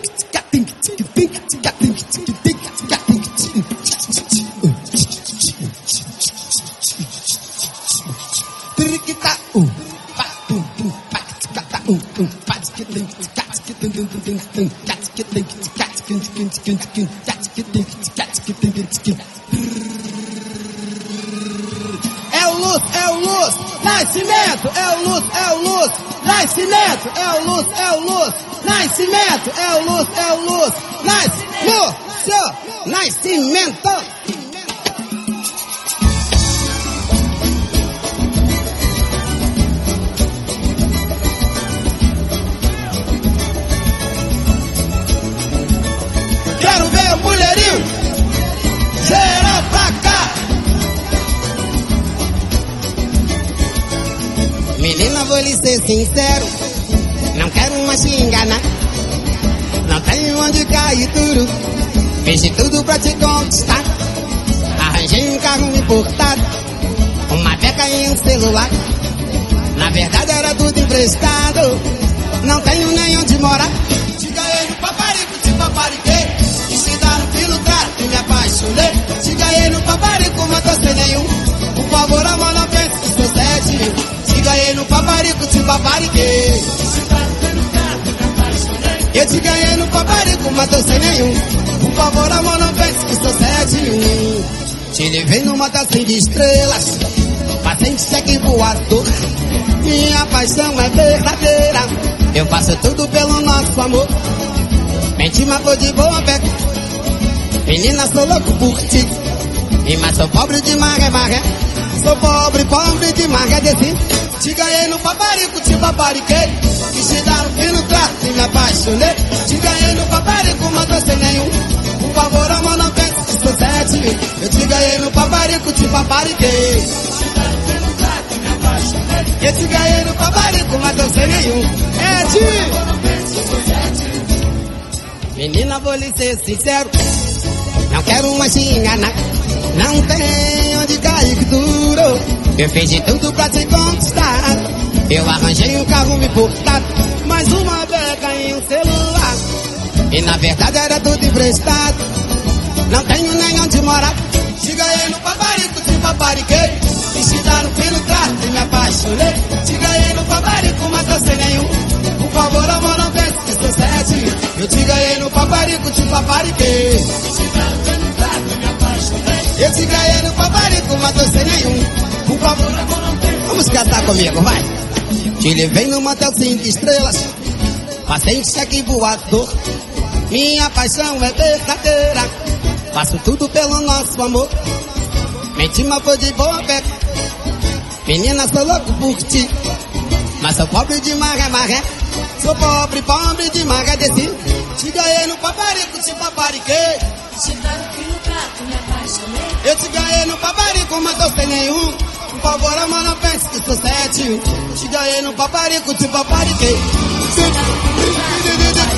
É o Lúcio, Nascimento, é o Lúcio, Nascimento, é o Lúcio, Nascimento, é o Lúcio, Nascimento. Quero ver o mulherinho geral pra cá. Menina, vou lhe ser sincero, não quero mais te enganar. Não tenho onde cair duro, fiz de tudo pra te conquistar. Arranjei um carro importado, uma beca e um celular. Na verdade era tudo emprestado, não tenho nem onde morar. Te ganhei no paparico, te papariquei, quis te dar um filo trato e me apaixonei. Te ganhei no paparico, mas tô sem nenhum. Por favor, amor, não pense que sou sério. Te ganhei no paparico, te papariquei. Eu te ganhei no paparico, mas tô sem nenhum. Por favor, amor, não pense que sou 7-1. Te levei numa taça de estrelas, passei de cheque voador. Minha paixão é verdadeira, eu faço tudo pelo nosso amor. Menti, mas foi de boa fé. Menina, sou louco por ti, mas sou pobre de maré. Sou pobre de maré desse. Te ganhei no paparico, te papariquei, quis te dar um fino trato e me apaixonei. Te ganhei no paparico, mas tô sem nenhum. Por favor, amor, não pense que sou 7. Eu te ganhei no paparico, te papariquei. Eu te ganhei no paparico, mas tô sem nenhum. Menina, vou lhe ser sincero, não quero mais te enganar. Não tem onde cair que duro, eu fiz de tudo pra te conquistar. Eu arranjei um carro importado, mais uma beca e um celular. E na verdade era tudo emprestado, não tenho nem onde morar. Te ganhei no paparico, te papariquei, quis te dar um fino trato e me apaixonei. Te ganhei no paparico, mas tô sem nenhum. Por favor, amor, não pense que sou 7. Eu te ganhei no paparico, te papariquei. Eu te ganhei no paparico, mas tô sem nenhum. Por favor, amor, não pense. Vamos cantar comigo, vai. Te levei num motel 5 estrelas, passei de cheque voador. Minha paixão é verdadeira, faço tudo pelo nosso amor. Menti, mas foi de boa fé. Menina, sou louco por ti, mas sou pobre de maré. Sou pobre de maré desse. Te ganhei no paparico, te papariquei. Eu te ganhei no paparico, mas tô sem nenhum. Por favor, amor, não pense que sou 7. Te ganhei no paparico, te papariquei.